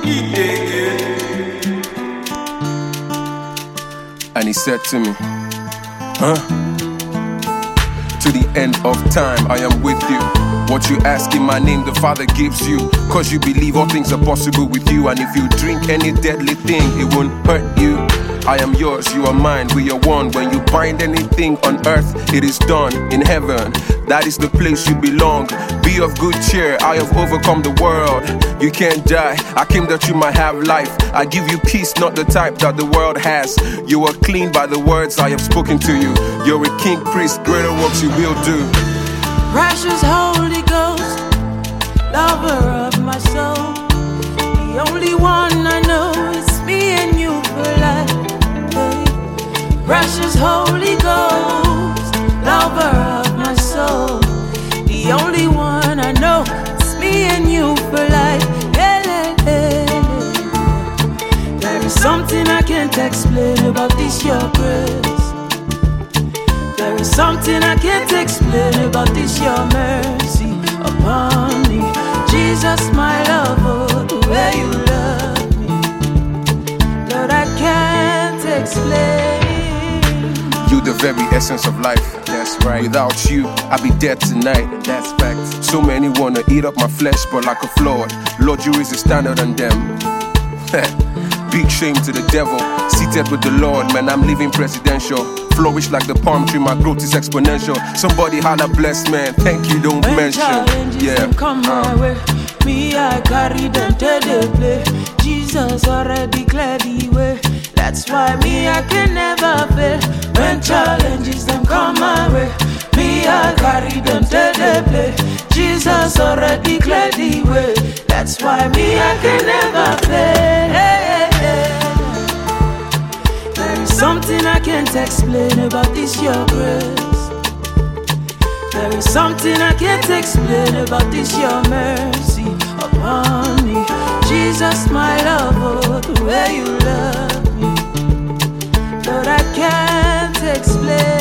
And he said to me, to the end of time I am with you. What you ask in my name, the Father gives you. Cause you believe all things are possible with you. And if you drink any deadly thing, it won't hurt you. I am yours, you are mine, we are one. When you bind anything on earth, it is done in heaven. That is the place you belong. Be of good cheer, I have overcome the world. You can't die, I came that you might have life. I give you peace, not the type that the world has. You are clean by the words I have spoken to you. You're a king, priest, greater works you will do. Precious Holy Ghost, lover of my soul. The only one I know is me and you for life. Precious Holy Ghost, lover of my soul. The only one I know is me and you for life. There is something I can't explain about this your grace. There is something I can't explain about this your mercy upon me. Jesus, my lover, the way you love me, Lord, I can't explain. You the very essence of life. That's right. Without you, I'd be dead tonight. That's facts. So many wanna eat up my flesh, but like a Lord, you raise the standard on them. Big shame to the devil. Seated with the Lord, man, I'm living presidential. Flourish like the palm tree, my growth is exponential. Somebody holla blessed, man. Thank you, don't when mention. Yeah. Come my way. Me, I carry them to the play. Jesus already cleared the way. That's why me, I can never fail. When challenges them come my way, me, I carry them to the play. Jesus already cleared the way. That's why me, I can never fail. There is something I can't explain about this your grace. There is something I can't explain about this your mercy upon me. Jesus, my lover, the way you love me, Lord, I can't explain.